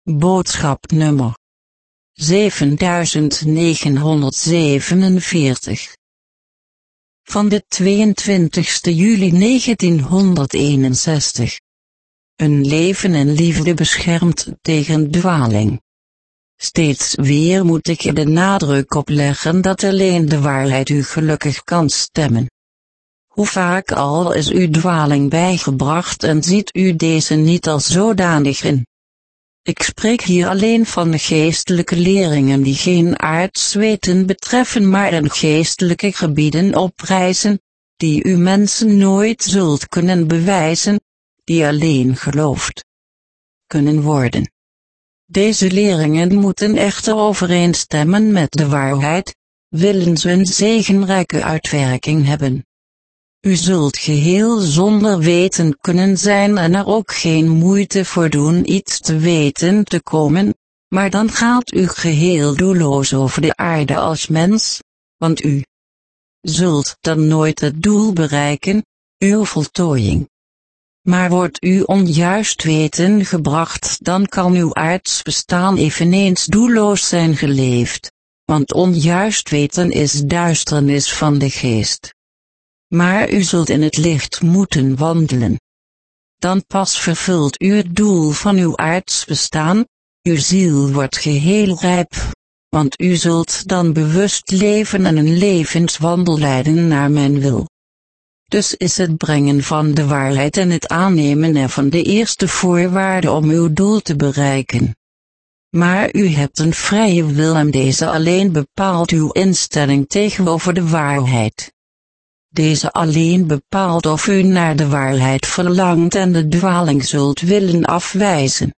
Boodschap nummer 7947 van de 22 juli 1961. Een leven in liefde beschermt tegen dwaling. Steeds weer moet ik er de nadruk op leggen dat alleen de waarheid u gelukkig kan stemmen. Hoe vaak al is u dwaling bijgebracht en ziet u deze niet als zodanig in. Ik spreek hier alleen van de geestelijke leringen die geen aardsweten betreffen maar in geestelijke gebieden oprijzen, die u mensen nooit zult kunnen bewijzen, die alleen geloofd kunnen worden. Deze leringen moeten echter overeenstemmen met de waarheid, willen ze een zegenrijke uitwerking hebben. U zult geheel zonder weten kunnen zijn en er ook geen moeite voor doen iets te weten te komen, maar dan gaat u geheel doelloos over de aarde als mens, want u zult dan nooit het doel bereiken, uw voltooiing. Maar wordt u onjuist weten gebracht, dan kan uw aards bestaan eveneens doelloos zijn geleefd, want onjuist weten is duisternis van de geest. Maar u zult in het licht moeten wandelen. Dan pas vervult u het doel van uw aards bestaan, uw ziel wordt geheel rijp, want u zult dan bewust leven en een levenswandel leiden naar mijn wil. Dus is het brengen van de waarheid en het aannemen ervan de eerste voorwaarde om uw doel te bereiken. Maar u hebt een vrije wil en deze alleen bepaalt uw instelling tegenover de waarheid. Deze alleen bepaalt of u naar de waarheid verlangt en de dwaling zult willen afwijzen.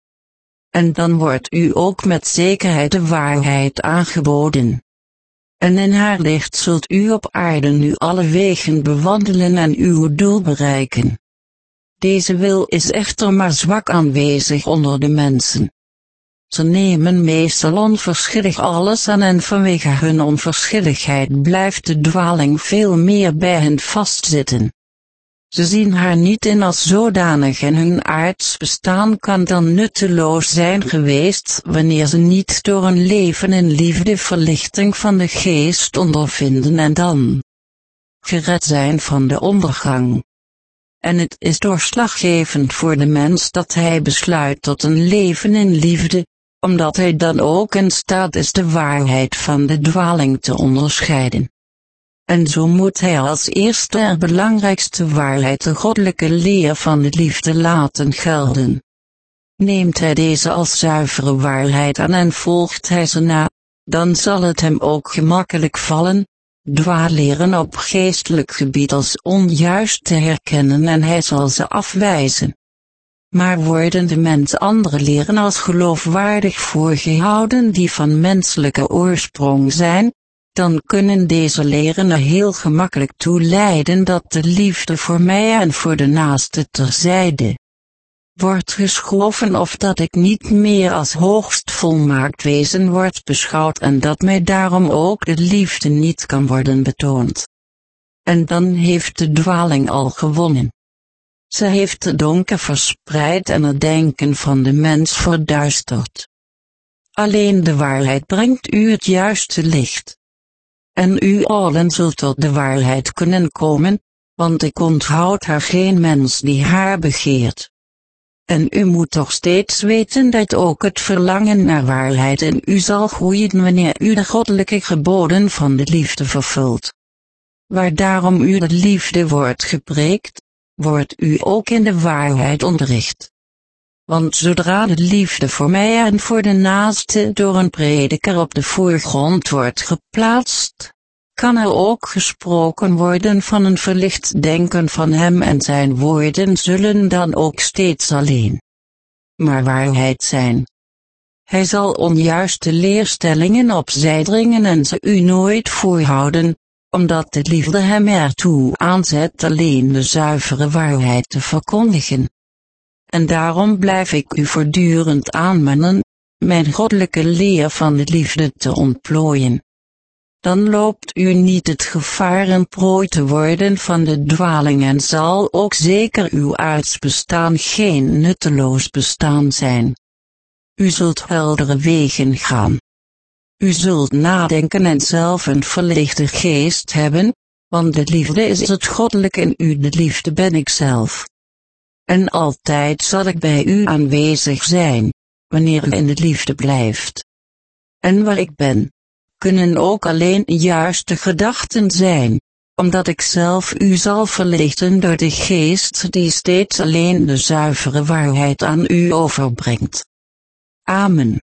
En dan wordt u ook met zekerheid de waarheid aangeboden. En in haar licht zult u op aarde nu alle wegen bewandelen en uw doel bereiken. Deze wil is echter maar zwak aanwezig onder de mensen. Ze nemen meestal onverschillig alles aan en vanwege hun onverschilligheid blijft de dwaling veel meer bij hen vastzitten. Ze zien haar niet in als zodanig en hun aards bestaan kan dan nutteloos zijn geweest wanneer ze niet door een leven in liefde verlichting van de geest ondervinden en dan gered zijn van de ondergang. En het is doorslaggevend voor de mens dat hij besluit tot een leven in liefde, omdat hij dan ook in staat is de waarheid van de dwaling te onderscheiden. En zo moet hij als eerste en belangrijkste waarheid de goddelijke leer van de liefde laten gelden. Neemt hij deze als zuivere waarheid aan en volgt hij ze na, dan zal het hem ook gemakkelijk vallen, dwalleren op geestelijk gebied als onjuist te herkennen en hij zal ze afwijzen. Maar worden de mens andere leren als geloofwaardig voorgehouden die van menselijke oorsprong zijn, dan kunnen deze leren er heel gemakkelijk toe leiden dat de liefde voor mij en voor de naaste terzijde wordt geschoven of dat ik niet meer als hoogst volmaakt wezen wordt beschouwd en dat mij daarom ook de liefde niet kan worden betoond. En dan heeft de dwaling al gewonnen. Ze heeft de donker verspreid en het denken van de mens verduisterd. Alleen de waarheid brengt u het juiste licht. En u allen zult tot de waarheid kunnen komen, want ik onthoud haar geen mens die haar begeert. En u moet toch steeds weten dat ook het verlangen naar waarheid in u zal groeien wanneer u de goddelijke geboden van de liefde vervult. Waar daarom u de liefde wordt gepreekt, wordt u ook in de waarheid onderricht. Want zodra de liefde voor mij en voor de naaste door een prediker op de voorgrond wordt geplaatst, kan er ook gesproken worden van een verlicht denken van hem en zijn woorden zullen dan ook steeds alleen maar waarheid zijn. Hij zal onjuiste leerstellingen opzij dringen en ze u nooit voorhouden, omdat de liefde hem ertoe aanzet alleen de zuivere waarheid te verkondigen. En daarom blijf ik u voortdurend aanmanen, mijn goddelijke leer van de liefde te ontplooien. Dan loopt u niet het gevaar een prooi te worden van de dwaling en zal ook zeker uw aards bestaan geen nutteloos bestaan zijn. U zult heldere wegen gaan. U zult nadenken en zelf een verlichte geest hebben, want de liefde is het goddelijke in u, de liefde ben ik zelf. En altijd zal ik bij u aanwezig zijn, wanneer u in de liefde blijft. En waar ik ben, kunnen ook alleen juiste gedachten zijn, omdat ik zelf u zal verlichten door de geest die steeds alleen de zuivere waarheid aan u overbrengt. Amen.